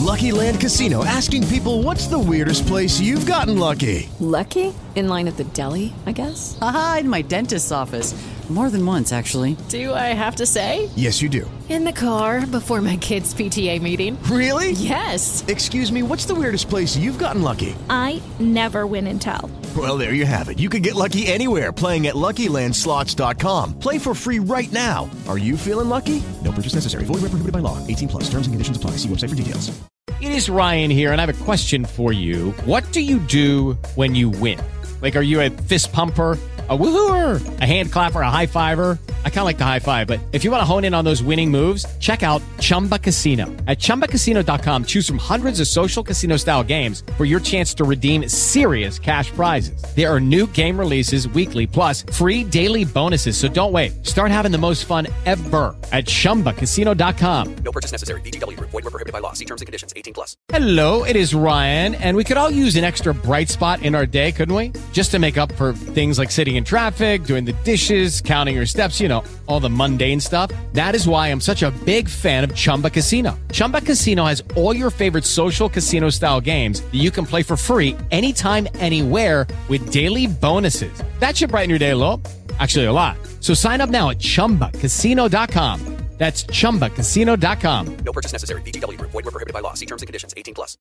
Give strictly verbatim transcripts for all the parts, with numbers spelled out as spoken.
Lucky Land Casino, asking people, what's the weirdest place you've gotten lucky? Lucky? In line at the deli, I guess? Aha, in my dentist's office. More than once, actually. Do I have to say? Yes, you do. In the car before my kids' P T A meeting. Really? Yes. Excuse me, what's the weirdest place you've gotten lucky? I never win and tell. Well, there you have it. You can get lucky anywhere, playing at Lucky Land Slots dot com. Play for free right now. Are you feeling lucky? No purchase necessary. Void where prohibited by law. eighteen plus. Terms and conditions apply. See website for details. It is Ryan here, and I have a question for you. What do you do when you win? Like, are you a fist pumper, a woohooer, a hand clapper, a high fiver? I kind of like the high five, but if you want to hone in on those winning moves, check out Chumba Casino. At Chumba Casino dot com, choose from hundreds of social casino-style games for your chance to redeem serious cash prizes. There are new game releases weekly, plus free daily bonuses. So don't wait. Start having the most fun ever at Chumba Casino dot com. No purchase necessary. V G W. Void where prohibited by law. See terms and conditions. eighteen plus. Hello, it is Ryan, and we could all use an extra bright spot in our day, couldn't we? Just to make up for things like sitting in traffic, doing the dishes, counting your steps, you know, all the mundane stuff. That is why I'm such a big fan of Chumba Casino. Chumba Casino has all your favorite social casino-style games that you can play for free anytime, anywhere with daily bonuses. That should brighten your day a little. Actually, a lot. So sign up now at Chumba Casino dot com. That's Chumba Casino dot com. No purchase necessary. V G W. Void where prohibited by law. See terms and conditions. eighteen plus.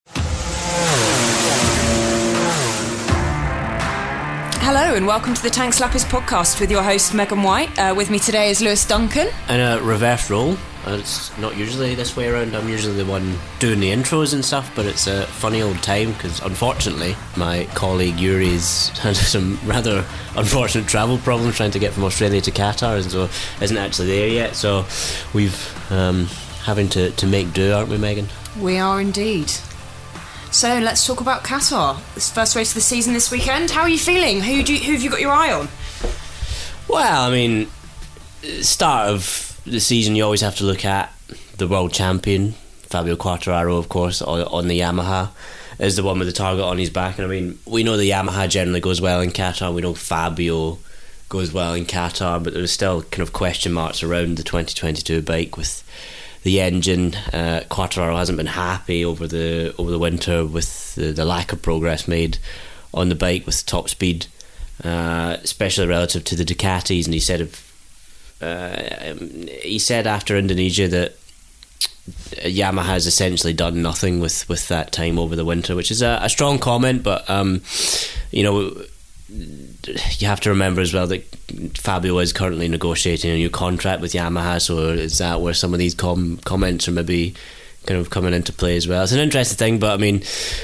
Hello and welcome to the Tank Slappers podcast with your host Megan White. Uh, with me today is Lewis Duncan. In a reverse role. It's not usually this way around. I'm usually the one doing the intros and stuff, but it's a funny old time because unfortunately my colleague Yuri's had some rather unfortunate travel problems trying to get from Australia to Qatar, and so isn't actually there yet. So we've um, having to, to make do, aren't we, Megan? We are indeed. So let's talk about Qatar. This first race of the season this weekend. How are you feeling? Who do you, who have you got your eye on? Well, I mean, start of the season, you always have to look at the world champion, Fabio Quartararo, of course, on, on the Yamaha, is the one with the target on his back. And I mean, we know the Yamaha generally goes well in Qatar. We know Fabio goes well in Qatar, but there's still kind of question marks around the twenty twenty-two bike with the engine. uh, Quartararo hasn't been happy over the over the winter with the, the lack of progress made on the bike with top speed, uh, especially relative to the Ducatis. And he said if, uh, he said after Indonesia that Yamaha has essentially done nothing with, with that time over the winter, which is a, a strong comment, but um, you know, you have to remember as well that Fabio is currently negotiating a new contract with Yamaha, so is that where some of these com- comments are maybe kind of coming into play as well? It's an interesting thing, but I mean,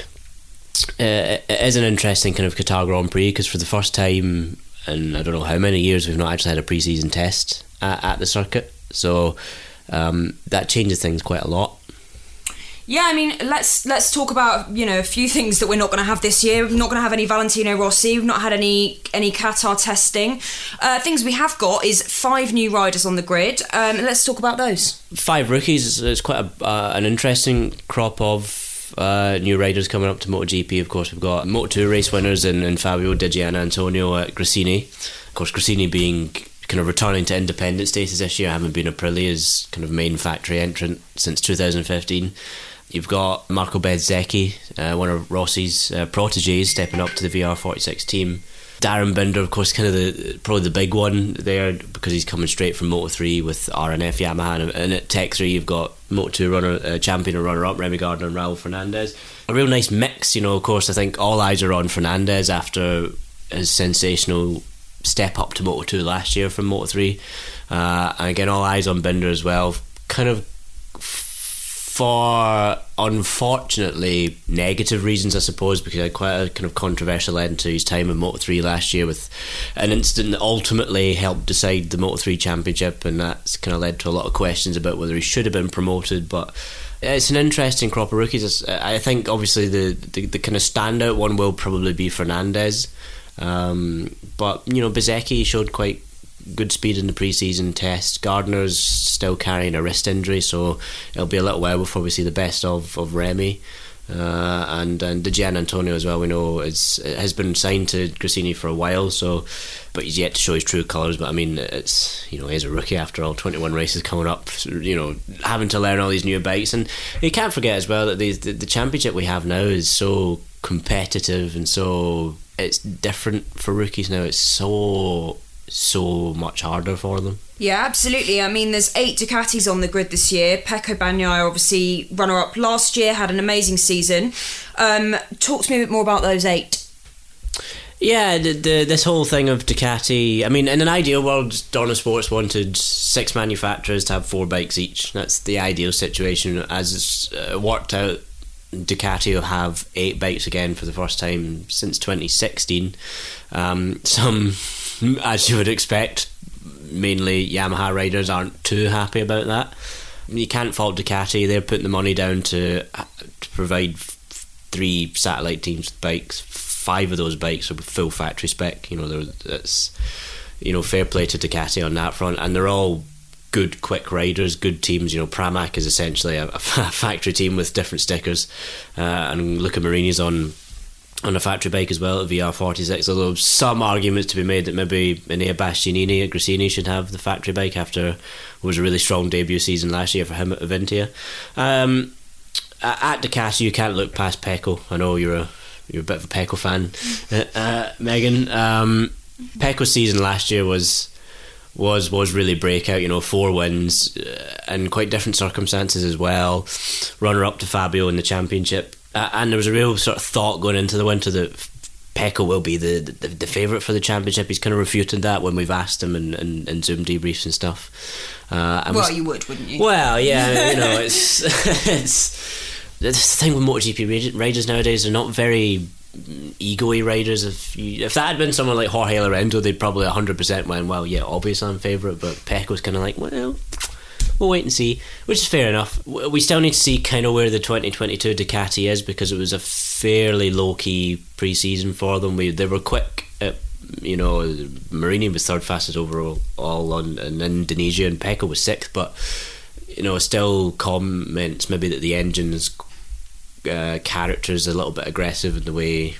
uh, it is an interesting kind of Qatar Grand Prix because for the first time in I don't know how many years we've not actually had a pre-season test at, at the circuit, so um, that changes things quite a lot. Yeah, I mean, let's let's talk about, you know, a few things that we're not going to have this year. We're not going to have any Valentino Rossi. We've not had any any Qatar testing. Uh, things we have got is five new riders on the grid. Um, let's talk about those. Five rookies. It's quite a, uh, an interesting crop of uh, new riders coming up to MotoGP. Of course, we've got Moto two race winners in, in Fabio Di Gian Antonio at Gresini. Of course, Gresini being kind of returning to independent status this year, having been Aprilia's kind of main factory entrant since two thousand fifteen. You've got Marco Bezzecchi, uh, one of Rossi's uh, proteges, stepping up to the V R forty-six team. Darren Binder, of course, kind of the probably the big one there because he's coming straight from Moto three with R N F Yamaha, and at Tech three you've got Moto two runner, uh, champion and runner-up Remy Gardner and Raul Fernandez. A real nice mix, you know. Of course, I think all eyes are on Fernandez after his sensational step up to Moto two last year from Moto three, uh, and again all eyes on Binder as well. Kind of for unfortunately negative reasons, I suppose, because he had quite a kind of controversial end to his time in Moto three last year with an incident that ultimately helped decide the Moto three championship, and that's kind of led to a lot of questions about whether he should have been promoted. But it's an interesting crop of rookies. I think obviously the, the, the kind of standout one will probably be Fernandez, um, but you know, Bezzecchi showed quite good speed in the pre-season test. Gardner's still carrying a wrist injury, so it'll be a little while before we see the best of, of Remy. Uh, and and Gian Antonio as well, we know is has been signed to Gresini for a while, so but he's yet to show his true colours. But I mean, it's, you know, he's a rookie after all, twenty-one races coming up, you know, having to learn all these new bikes. And you can't forget as well that the, the, the championship we have now is so competitive, and so it's different for rookies now. It's so so much harder for them. Yeah, absolutely. I mean, there's eight Ducatis on the grid this year. Pecco Bagnaia, obviously runner-up last year, had an amazing season. Um, talk to me a bit more about those eight. Yeah, the, the, this whole thing of Ducati, I mean, in an ideal world, Dorna Sports wanted six manufacturers to have four bikes each. That's the ideal situation. As it's uh, worked out, Ducati will have eight bikes again for the first time since twenty sixteen. Um, some, as you would expect, mainly Yamaha riders aren't too happy about that. You can't fault Ducati. They're putting the money down to, to provide f- three satellite teams with bikes. Five of those bikes are full factory spec. You know, that's, you know, fair play to Ducati on that front, and they're all good, quick riders, good teams. You know, Pramac is essentially a, a factory team with different stickers, uh, and Luca Marini's on on a factory bike as well at V R forty-six, although some arguments to be made that maybe Enea Bastianini at Gresini should have the factory bike after what was a really strong debut season last year for him at Avintia. Um, at Ducati, you can't look past Pecco. I know you're a you're a bit of a Pecco fan, uh, Megan. Um, Pecco's season last year was was was really breakout. You know, four wins uh, and quite different circumstances as well. Runner up to Fabio in the championship. Uh, and there was a real sort of thought going into the winter that Pecco will be the, the, the favourite for the championship. He's kind of refuted that when we've asked him in, in, in Zoom debriefs and stuff. Uh, and well, was, you would, wouldn't you? Well, yeah, you know, it's it's the thing with MotoGP riders nowadays. They're not very ego-y riders. If you, if that had been someone like Jorge Lorenzo, they'd probably one hundred percent went, well, yeah, obviously I'm favourite. But Pecco's kind of like, well, we'll wait and see, which is fair enough. We still need to see kind of where the twenty twenty-two Ducati is, because it was a fairly low-key pre-season for them. We they were quick at, you know, Marini was third fastest overall all on in Indonesia, and Pecco was sixth, but, you know, still comments maybe that the engine's uh, character is a little bit aggressive in the way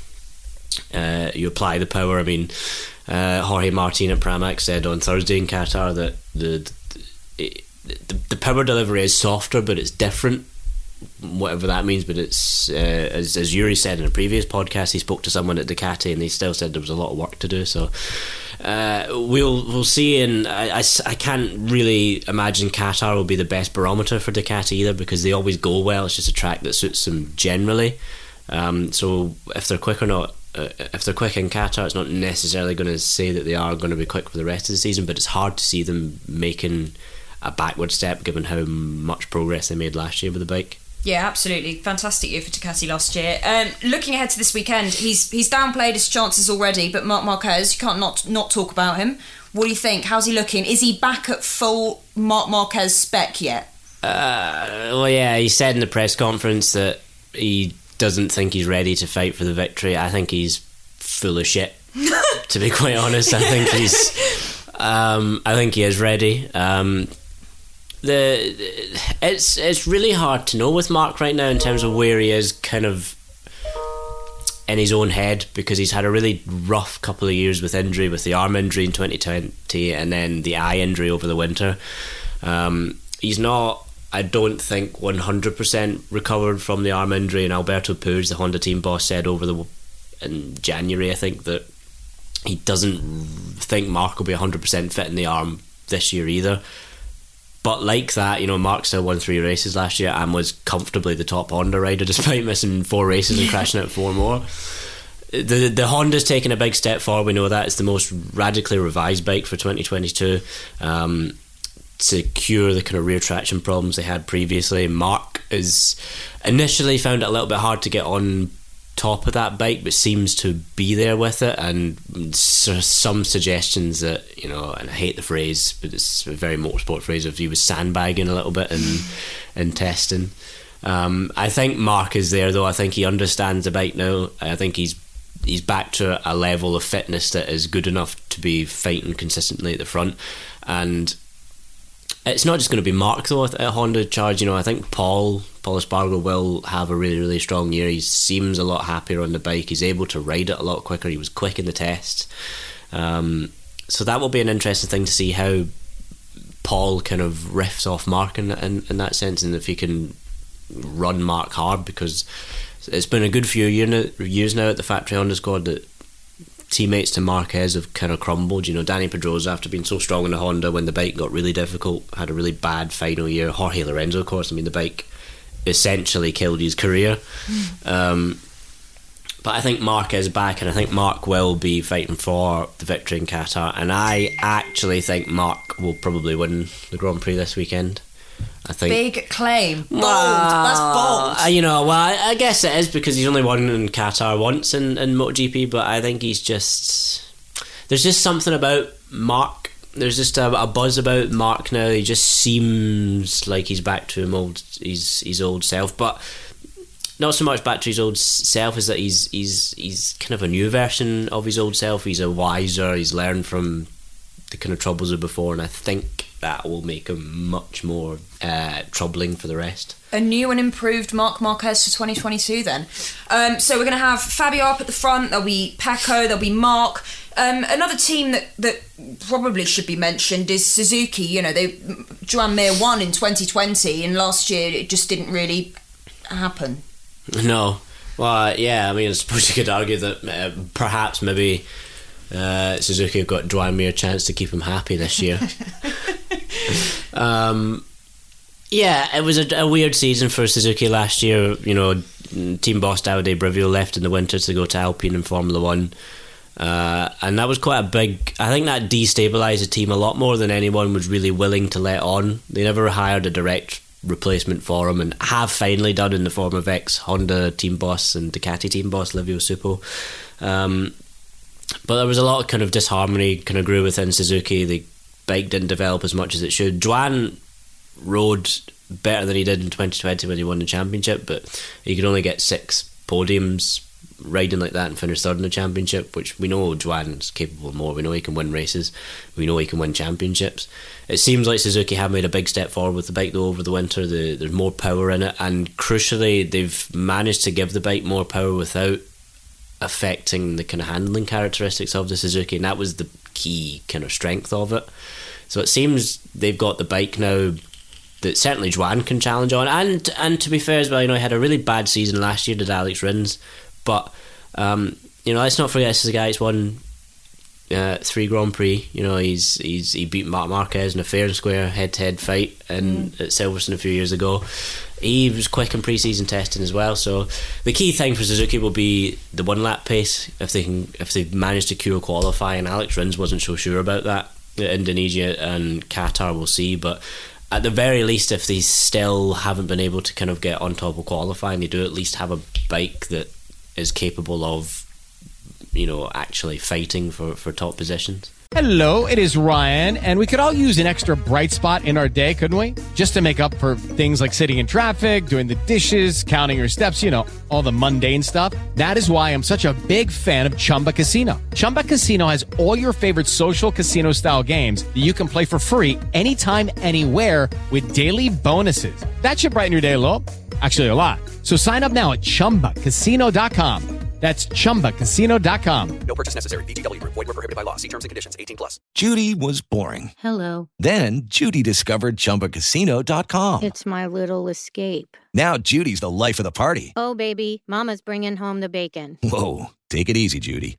uh, you apply the power. I mean, uh, Jorge Martin at Pramac said on Thursday in Qatar that the, the it, The, the power delivery is softer, but it's different, whatever that means. But it's uh, as, as Yuri said in a previous podcast, he spoke to someone at Ducati and they still said there was a lot of work to do. So uh, we'll we'll see. And I, I, I can't really imagine Qatar will be the best barometer for Ducati either, because they always go well. It's just a track that suits them generally. Um, so if they're quick or not, uh, if they're quick in Qatar, it's not necessarily going to say that they are going to be quick for the rest of the season. But it's hard to see them making a backward step given how much progress they made last year with the bike. Yeah, absolutely. Fantastic year for Ducati last year. Um, looking ahead to this weekend, he's he's downplayed his chances already, but Marc Marquez, you can't not, not talk about him. What do you think? How's he looking? Is he back at full Marc Marquez spec yet? Uh, well, yeah, he said in the press conference that he doesn't think he's ready to fight for the victory. I think he's full of shit, to be quite honest. I think he's... Um, I think he is ready. Um, The it's it's really hard to know with Mark right now in terms of where he is kind of in his own head, because he's had a really rough couple of years with injury, with the arm injury in twenty twenty and then the eye injury over the winter. Um, he's not, I don't think, one hundred percent recovered from the arm injury, and Alberto Puig, the Honda team boss, said over the in January, I think, that he doesn't think Mark will be one hundred percent fit in the arm this year either. But like that, you know, Mark still won three races last year and was comfortably the top Honda rider despite missing four races and crashing out four more. The the Honda's taken a big step forward. We know that. It's the most radically revised bike for twenty twenty-two um, to cure the kind of rear traction problems they had previously. Mark is initially found it a little bit hard to get on top of that bike, but seems to be there with it, and some suggestions that, you know, and I hate the phrase, but it's a very motorsport phrase, if he was sandbagging a little bit in in testing. um, I think Mark is there though. I think he understands the bike now. I think he's he's back to a level of fitness that is good enough to be fighting consistently at the front, and it's not just going to be Mark though at Honda Charge. You know, I think Paul Paul Espargaro will have a really really strong year. He seems a lot happier on the bike. He's able to ride it a lot quicker. He was quick in the tests, um, so that will be an interesting thing to see how Paul kind of riffs off Mark in, in, in that sense, and if he can run Mark hard, because it's been a good few year now, years now at the factory Honda squad that teammates to Marquez have kind of crumbled. You know, Danny Pedrosa, after being so strong in the Honda, when the bike got really difficult, had a really bad final year. Jorge Lorenzo, of course, I mean, the bike essentially killed his career. Mm. Um, but I think Marquez is back, and I think Mark will be fighting for the victory in Qatar, and I actually think Mark will probably win the Grand Prix this weekend. I think big claim, bold. Well, That's bold. uh, you know, well, I, I guess it is, because he's only won in Qatar once in, in MotoGP. But I think he's just there's just something about Mark. There's just a, a buzz about Mark now. He just seems like he's back to him old his his old self, but not so much back to his old self as that he's he's he's kind of a new version of his old self. He's a wiser. He's learned from the kind of troubles of before, and I think that will make him much more uh, troubling for the rest. A new and improved Marc Marquez for twenty twenty-two then. Um, so we're going to have Fabio up at the front, there'll be Pecco, there'll be Mark. Um, another team that, that probably should be mentioned is Suzuki. You know, they Joan Mir won in twenty twenty, and last year it just didn't really happen. No. Well, uh, yeah, I mean, I suppose you could argue that uh, perhaps maybe uh, Suzuki have got Joan Mir a chance to keep him happy this year. um, yeah, it was a, a weird season for Suzuki last year. You know, team boss Davide Brivio left in the winter to go to Alpine in Formula One. Uh, and that was quite a big... I think that destabilised the team a lot more than anyone was really willing to let on. They never hired a direct replacement for him, and have finally done in the form of ex-Honda team boss and Ducati team boss Livio Suppo. Um, but there was a lot of kind of disharmony kind of grew within Suzuki. The bike didn't develop as much as it should. Joan rode better than he did in twenty twenty when he won the championship, but he could only get six podiums riding like that and finish third in the championship, which we know Joan's capable of more. We know he can win races, we know he can win championships. It seems like Suzuki have made a big step forward with the bike though over the winter. The, there's more power in it, and crucially they've managed to give the bike more power without affecting the kind of handling characteristics of the Suzuki, and that was the key kind of strength of it. So it seems they've got the bike now that certainly Joan can challenge on, and and to be fair as well, you know, he had a really bad season last year, did Alex Rins, but um, you know, let's not forget this is a guy who's won uh, three Grand Prix. You know, he's he's he beat Marc Marquez in a fair and square head-to-head fight in, mm. at Silverstone a few years ago. He was quick in pre-season testing as well. So the key thing for Suzuki will be the one-lap pace. If they can, if they manage to cure qualify, and Alex Rins wasn't so sure about that. Indonesia and Qatar, we'll see, but at the very least, if they still haven't been able to kind of get on top of qualifying, they do at least have a bike that is capable of, you know, actually fighting for, for top positions. Hello, it is Ryan, and we could all use an extra bright spot in our day, couldn't we? Just to make up for things like sitting in traffic, doing the dishes, counting your steps, you know, all the mundane stuff. That is why I'm such a big fan of Chumba Casino. Chumba Casino has all your favorite social casino-style games that you can play for free anytime, anywhere with daily bonuses. That should brighten your day a little. Actually, a lot. So sign up now at chumba casino dot com. That's chumba casino dot com. No purchase necessary. V G W Group. Void where prohibited by law. See terms and conditions. eighteen plus. Judy was boring. Hello. Then Judy discovered chumba casino dot com. It's my little escape. Now Judy's the life of the party. Oh, baby, mama's bringing home the bacon. Whoa, take it easy, Judy.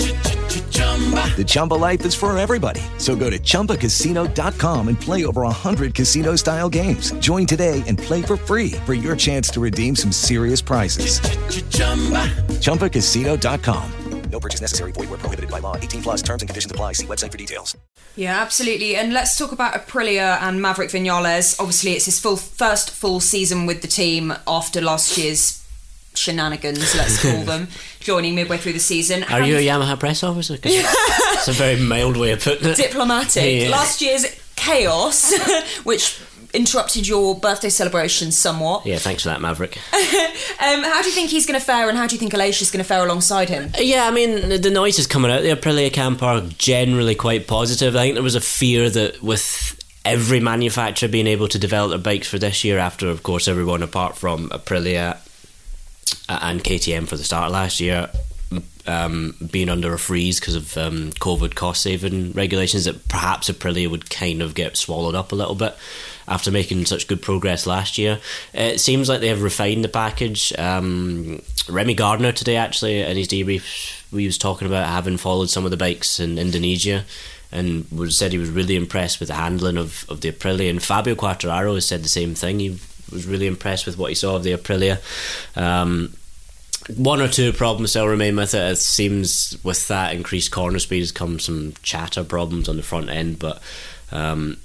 The Chumba life is for everybody. So go to chumba casino dot com and play over one hundred casino-style games. Join today and play for free for your chance to redeem some serious prizes. chumba casino dot com. No purchase necessary. Void where prohibited by law. eighteen plus. Terms and conditions apply. See website for details. Yeah, absolutely. And let's talk about Aprilia and Maverick Vinales. Obviously, it's his full first full season with the team after last year's shenanigans, let's call them, joining midway through the season. Are you a Yamaha press officer? It's a very mild way of putting it. Diplomatic. Yeah. Last year's chaos, which interrupted your birthday celebrations somewhat. Yeah, thanks for that, Maverick. um, how do you think he's going to fare, and how do you think Alesia's going to fare alongside him? Yeah, I mean, the noise is coming out. The Aprilia camp are generally quite positive. I think there was a fear that with every manufacturer being able to develop their bikes for this year after, of course, everyone apart from Aprilia and K T M for the start of last year um, being under a freeze because of um, COVID cost-saving regulations, that perhaps Aprilia would kind of get swallowed up a little bit after making such good progress last year. It seems like they have refined the package. Um, Remy Gardner today, actually, in his debrief, we was talking about having followed some of the bikes in Indonesia, and was said he was really impressed with the handling of, of the Aprilia. And Fabio Quartararo has said the same thing. He was really impressed with what he saw of the Aprilia. Um, one or two problems still remain with it. It seems with that increased corner speed has come some chatter problems on the front end, but um,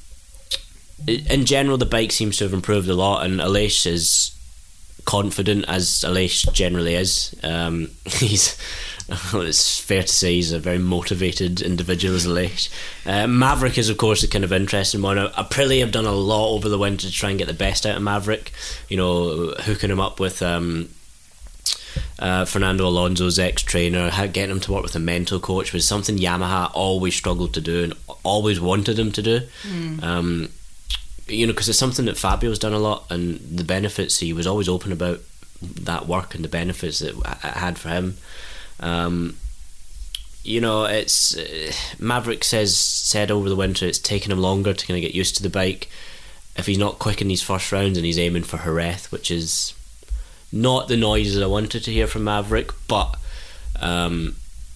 in general the bike seems to have improved a lot, and Aleix is confident, as Aleix generally is. Um, he's it's fair to say he's a very motivated individual as Aleix. Uh, Maverick is of course a kind of interesting one. Aprilia have done a lot over the winter to try and get the best out of Maverick, you know, hooking him up with um, uh, Fernando Alonso's ex-trainer, getting him to work with a mental coach, was something Yamaha always struggled to do and always wanted him to do. Mm. Um, you know, because it's something that Fabio's done a lot, and the benefits, he was always open about that work and the benefits that it had for him. Um, you know, it's uh, Maverick says said over the winter it's taken him longer to kind of get used to the bike. If he's not quick in these first rounds, and he's aiming for Jerez, which is not the noise that I wanted to hear from Maverick, but um,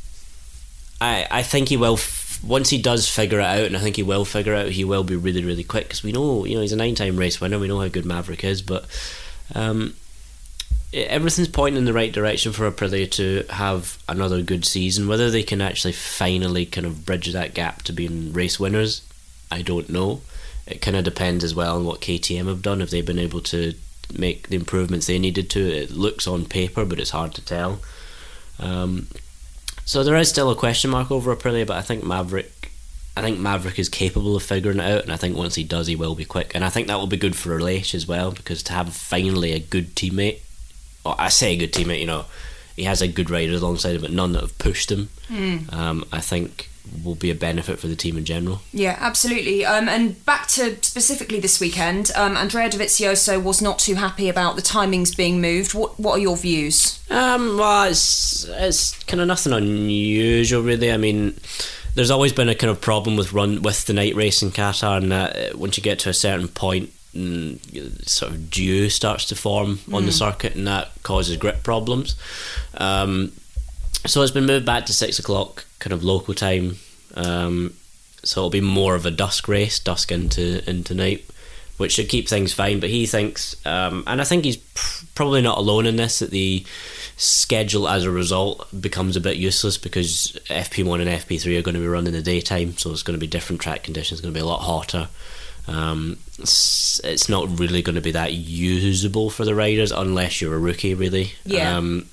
I I think he will. F- once he does figure it out, and I think he will figure it out, he will be really really quick, because we know, you know, he's a nine-time race winner. We know how good Maverick is, but um. everything's pointing in the right direction for Aprilia to have another good season. Whether they can actually finally kind of bridge that gap to being race winners, I don't know. It kind of depends as well on what K T M have done, if they've been able to make the improvements they needed to. It looks on paper, but it's hard to tell. Um, so there is still a question mark over Aprilia, but I think Maverick I think Maverick is capable of figuring it out, and I think once he does, he will be quick. And I think that will be good for Aleix as well, because to have finally a good teammate, well, I say a good teammate, you know, he has a good rider alongside him, but none that have pushed him. Mm. Um, I think will be a benefit for the team in general. Yeah, absolutely. Um, and back to specifically this weekend, um, Andrea Dovizioso was not too happy about the timings being moved. What What are your views? Um, well, it's it's kind of nothing unusual, really. I mean, there's always been a kind of problem with run with the night race in Qatar, and that once you get to a certain point, and sort of dew starts to form on mm. the circuit, and that causes grip problems. Um, so it's been moved back to six o'clock, kind of local time. Um, so it'll be more of a dusk race, dusk into into night, which should keep things fine. But he thinks, um, and I think he's pr- probably not alone in this, that the schedule as a result becomes a bit useless, because F P one and F P three are going to be run in the daytime, so it's going to be different track conditions, it's going to be a lot hotter. Um, it's, it's not really going to be that usable for the riders unless you're a rookie, really. Yeah. Um,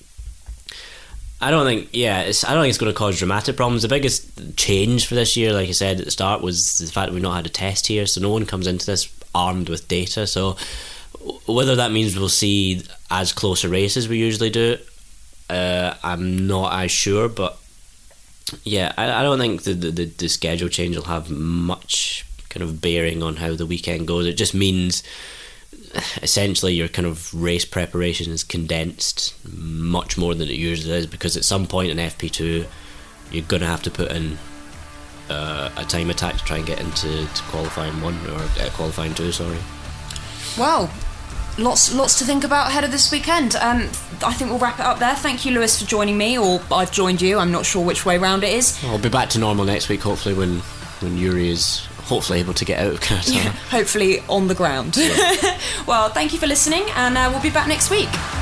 I don't think, yeah, it's, I don't think it's going to cause dramatic problems. The biggest change for this year, like I said at the start, was the fact that we've not had a test here, so no one comes into this armed with data. So whether that means we'll see as close a race as we usually do, uh, I'm not as sure. But yeah, I, I don't think the, the the schedule change will have much kind of bearing on how the weekend goes. It just means essentially your kind of race preparation is condensed much more than it usually is, because at some point in F P two you're going to have to put in uh, a time attack to try and get into to qualifying one, or uh, qualifying two, sorry. Well, lots lots to think about ahead of this weekend. um, I think we'll wrap it up there. Thank you, Lewis, for joining me, or I've joined you, I'm not sure which way round it is. I'll be back to normal next week, hopefully, when, when Yuri is hopefully able to get out of Qatar. Yeah, hopefully on the ground. Yeah. Well, thank you for listening, and uh, we'll be back next week.